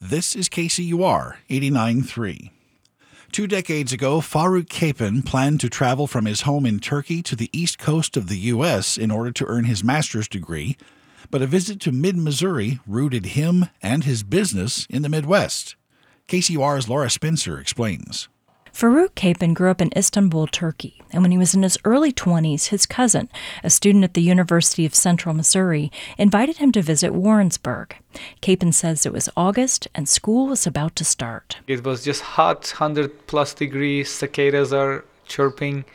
This is KCUR 89.3. 2 decades ago, Faruk Kapin planned to travel from his home in Turkey to the east coast of the U.S. in order to earn his master's degree, but a visit to mid-Missouri rooted him and his business in the Midwest. KCUR's Laura Spencer explains. Faruk Kapin grew up in Istanbul, Turkey, and when he was in his early 20s, his cousin, a student at the University of Central Missouri, invited him to visit Warrensburg. Kapin says it was August and school was about to start. It was just hot, 100-plus degrees, cicadas are chirping,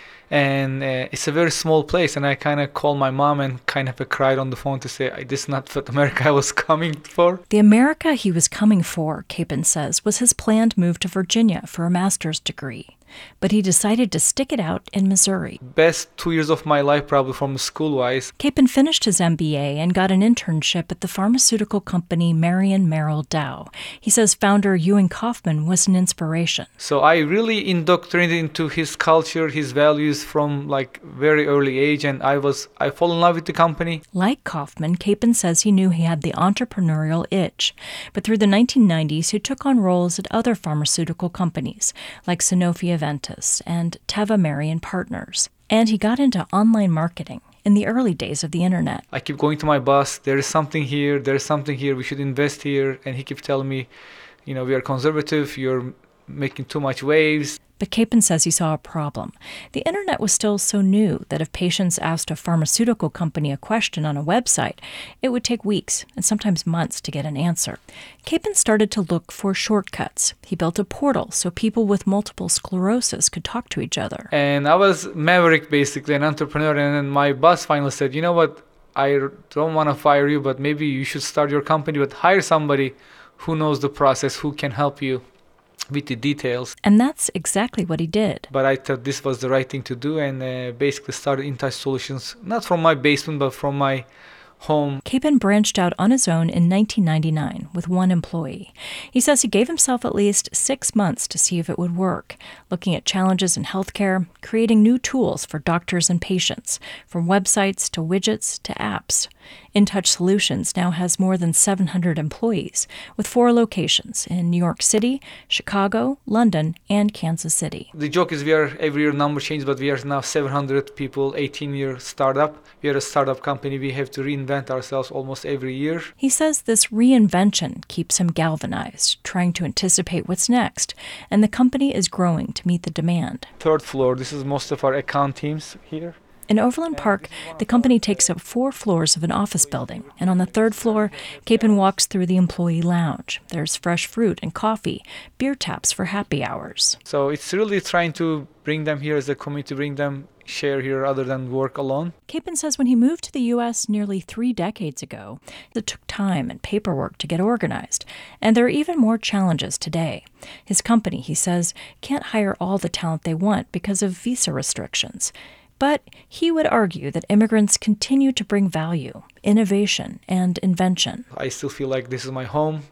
and it's a very small place, and I kind of called my mom and kind of cried on the phone to say, this is not what America I was coming for. The America he was coming for, Kapin says, was his planned move to Virginia for a master's degree. But he decided to stick it out in Missouri. Best 2 years of my life, probably from school-wise. Kapin finished his MBA and got an internship at the pharmaceutical company Marion Merrill Dow. He says founder Ewing Kauffman was an inspiration. So I really indoctrinated into his culture, his values from very early age, and I fall in love with the company. Like Kauffman, Kapin says he knew he had the entrepreneurial itch. But through the 1990s, he took on roles at other pharmaceutical companies like Sanofi Aventis and Teva Marion Partners. And he got into online marketing in the early days of the internet. I keep going to my boss, there is something here, we should invest here. And he keeps telling me, we are conservative, you're making too much waves. But Kapin says he saw a problem. The internet was still so new that if patients asked a pharmaceutical company a question on a website, it would take weeks and sometimes months to get an answer. Kapin started to look for shortcuts. He built a portal so people with multiple sclerosis could talk to each other. And I was maverick, basically, an entrepreneur. And then my boss finally said, you know what, I don't want to fire you, but maybe you should start your company, but hire somebody who knows the process, who can help you with the details. And that's exactly what he did. But I thought this was the right thing to do, and basically started InTouch Solutions, not from my basement, but from my home. Kapin branched out on his own in 1999 with one employee. He says he gave himself at least 6 months to see if it would work, looking at challenges in healthcare, creating new tools for doctors and patients, from websites to widgets to apps. InTouch Solutions now has more than 700 employees, with 4 locations in New York City, Chicago, London, and Kansas City. The joke is every year number changes, but we are now 700 people, 18-year startup. We are a startup company. We have to reinvent ourselves almost every year. He says this reinvention keeps him galvanized, trying to anticipate what's next, and the company is growing to meet the demand. 3rd floor, this is most of our account teams here. In Overland Park, the company takes up 4 floors of an office building, and on the 3rd floor, Kapin walks through the employee lounge. There's fresh fruit and coffee, beer taps for happy hours. So it's really trying to bring them here as a community, bring them share here rather than work alone. Kapin says when he moved to the U.S. nearly 3 decades ago, it took time and paperwork to get organized, and there are even more challenges today. His company, he says, can't hire all the talent they want because of visa restrictions. But he would argue that immigrants continue to bring value, innovation, and invention. I still feel like this is my home.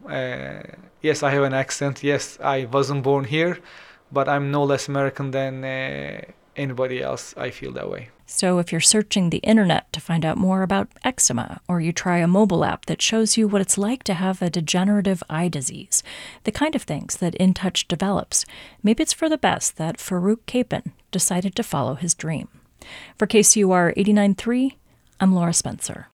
Yes, I have an accent. Yes, I wasn't born here, but I'm no less American than anybody else. I feel that way. So if you're searching the internet to find out more about eczema, or you try a mobile app that shows you what it's like to have a degenerative eye disease, the kind of things that InTouch develops, maybe it's for the best that Faruk Kapin decided to follow his dream. For KCUR 89.3, I'm Laura Spencer.